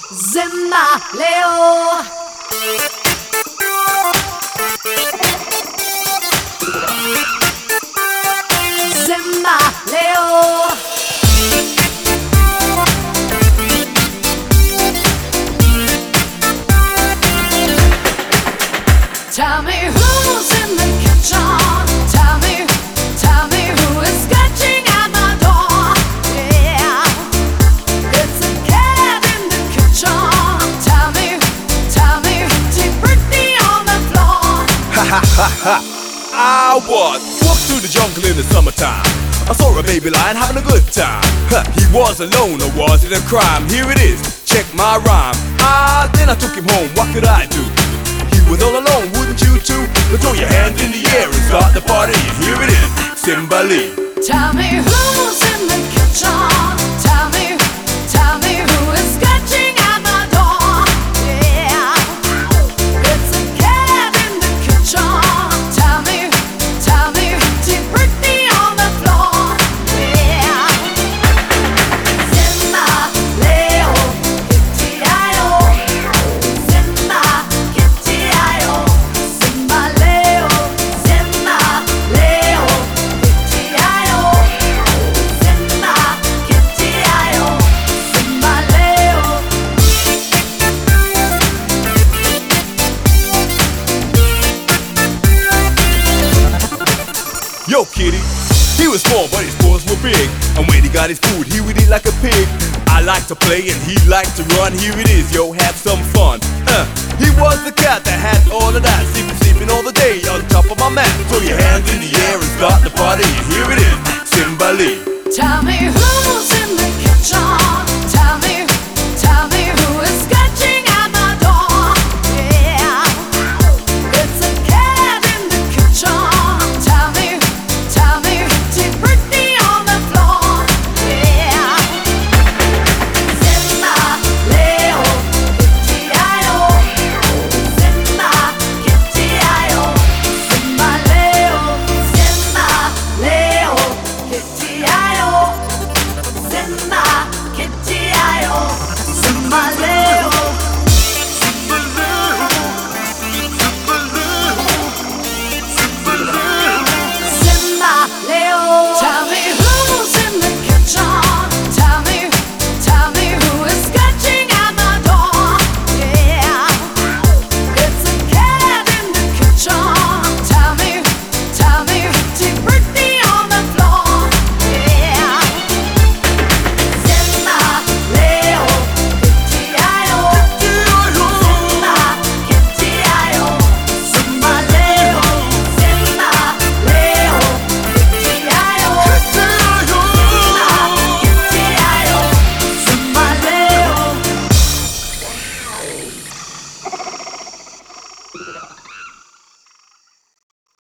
Zimba Leo. Zimba Leo. Tell me who's in the kitchen. Tell me who is scratching at my door. Yeah, it's a cat in the kitchen. Tell me, Tea Britney on the floor. Ha ha ha ha! I walked through the jungle in the summertime. I saw a baby lion having a good time. He was alone, or was it a crime? Here it is, check my rhyme. Then I took him home, what could I do? He was all alone, wouldn't you too? But throw your hands in the air and start the party. Here it is, Simba Lee. Tell me who's in the kitchen. Tell me who is scratching at my door. Yeah, it's a cat in the kitchen. Tell me, Tea Britney on the floor. Yeah, Zimba Leo, Kitty-I-O. Zimba, Kitty-I-O. Zimba Leo, Kitty-I-O. Zimba, Kitty-I-O. Zimba Leo. Yo, kitty. He was small, but his paws were big. And when he got his food, he would eat like a pig. I like to play and he liked to run. Here it is, yo, have some fun. He was the cat that had all of that. Sleeping all the day on top of my mat. Throw your hands in the air and start the party. Here it is, Simba Lee. Tell me who's in the kitchen.